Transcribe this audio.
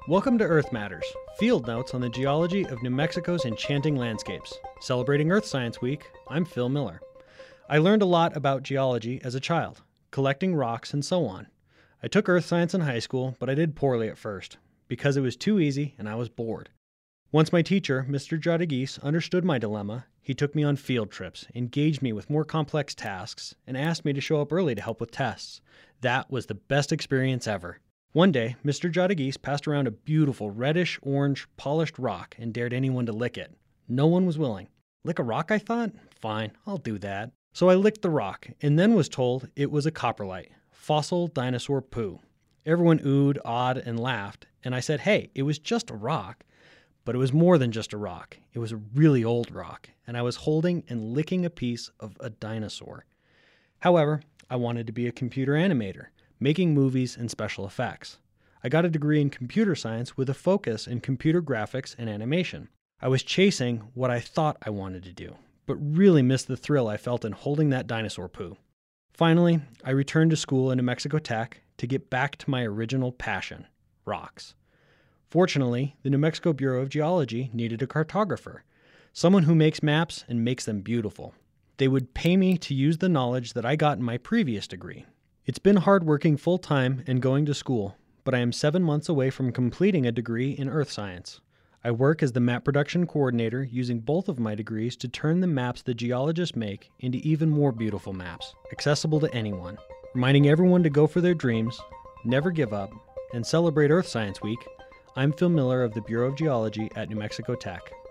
Welcome to Earth Matters, field notes on the geology of New Mexico's enchanting landscapes. Celebrating Earth Science Week, I'm Phil Miller. I learned a lot about geology as a child, collecting rocks and so on. I took Earth Science in high school, but I did poorly at first, because it was too easy and I was bored. Once my teacher, Mr. Jadagis, understood my dilemma, he took me on field trips, engaged me with more complex tasks, and asked me to show up early to help with tests. That was the best experience ever. One day, Mr. Jadagis passed around a beautiful reddish-orange polished rock and dared anyone to lick it. No one was willing. Lick a rock, I thought? Fine, I'll do that. So I licked the rock, and then was told it was a coprolite, fossil dinosaur poo. Everyone oohed, awed, and laughed, and I said, hey, it was just a rock. But it was more than just a rock. It was a really old rock, and I was holding and licking a piece of a dinosaur. However, I wanted to be a computer animator, making movies and special effects. I got a degree in computer science with a focus in computer graphics and animation. I was chasing what I thought I wanted to do, but really missed the thrill I felt in holding that dinosaur poo. Finally, I returned to school in New Mexico Tech to get back to my original passion, rocks. Fortunately, the New Mexico Bureau of Geology needed a cartographer, someone who makes maps and makes them beautiful. They would pay me to use the knowledge that I got in my previous degree. It's been hard working full-time and going to school, but I am 7 months away from completing a degree in earth science. I work as the map production coordinator using both of my degrees to turn the maps the geologists make into even more beautiful maps, accessible to anyone. Reminding everyone to go for their dreams, never give up, and celebrate Earth Science Week, I'm Phil Miller of the Bureau of Geology at New Mexico Tech.